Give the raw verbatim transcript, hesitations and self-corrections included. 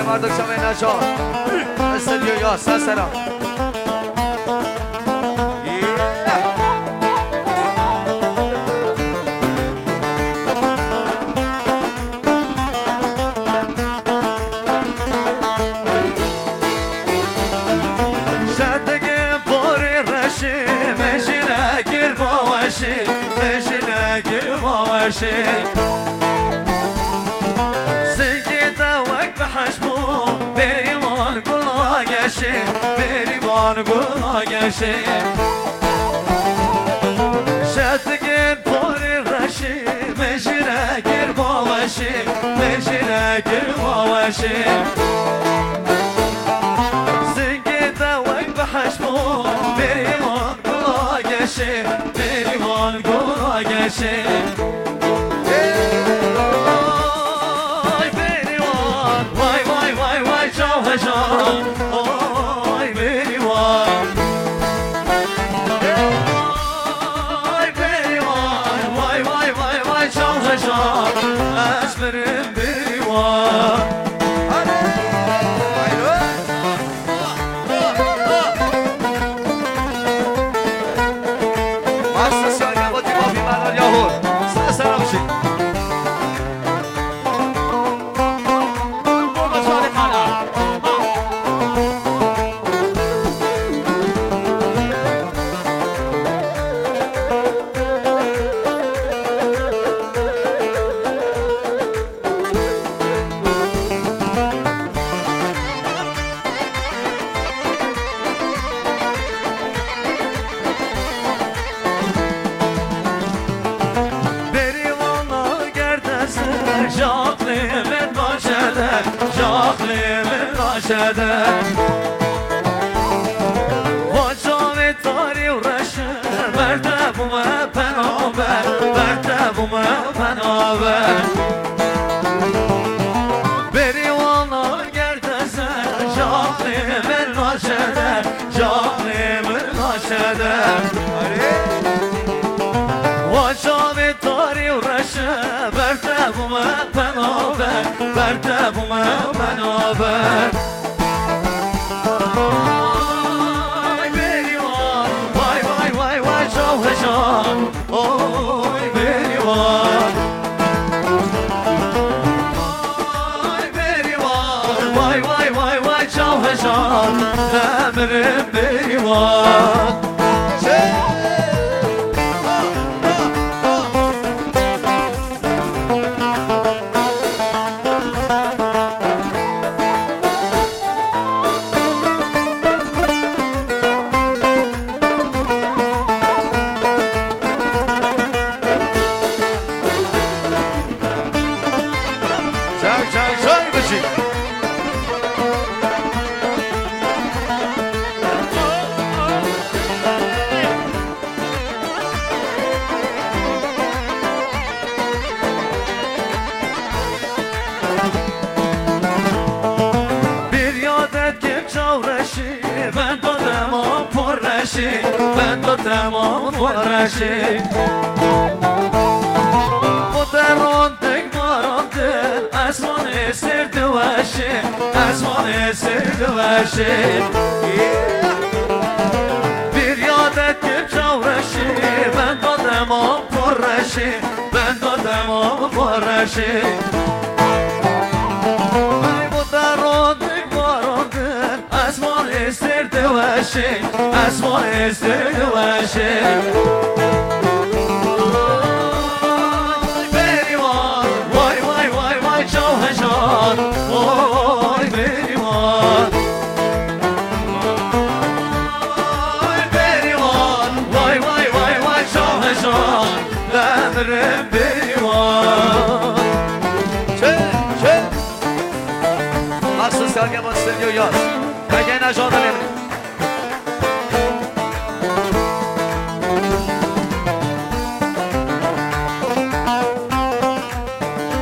مردک شما نجات استدیو یا سلام سنجد وقت بحشمو بريوان قلا قشي بريوان قلا قشي شدقين بوري رشي مجرى قربا وشي مجرى قربا وشي سنجد وقت بحشمو بريوان قلا قشي بريوان قلا قشي Oy berivan, oy berivan, vay vay vay vay çalacak, esmerim berivan. Masa siarga boti babi malar yahur, sana selam şey. Jacqueline başede, Jacqueline başede. Vacavet tari uğraşı, berde bu me penaber, berde bu me penaber. Berivana gerdese, Jacqueline başede, Jacqueline başede. Vacavet tari uğraşı, berde bu me penaber, berde bu me penaber. Ay berivan, vay vay vay vay çalacak, oy berivan. Ay berivan, vay vay vay vay çalacak, emrim berivan. Ben dodem o porreşi, ben dodem o porreşi. Bu deron tek marandır, esmanı serdi veşi, esmanı serdi veşi. Bir yadet gibi çavreşi, ben dodem o porreşi, ben dodem o porreşi. Bu deron tek marandır, esmanı serdi veşi, esmanı serdi veşi. Berivan, vay vay vay vay çalacak, oy berivan. Oy berivan, vay vay vay vay çalacak, emrim berivan. Çek çek. Nasıl siarga boti stedyo yaz. Kage najat emrim.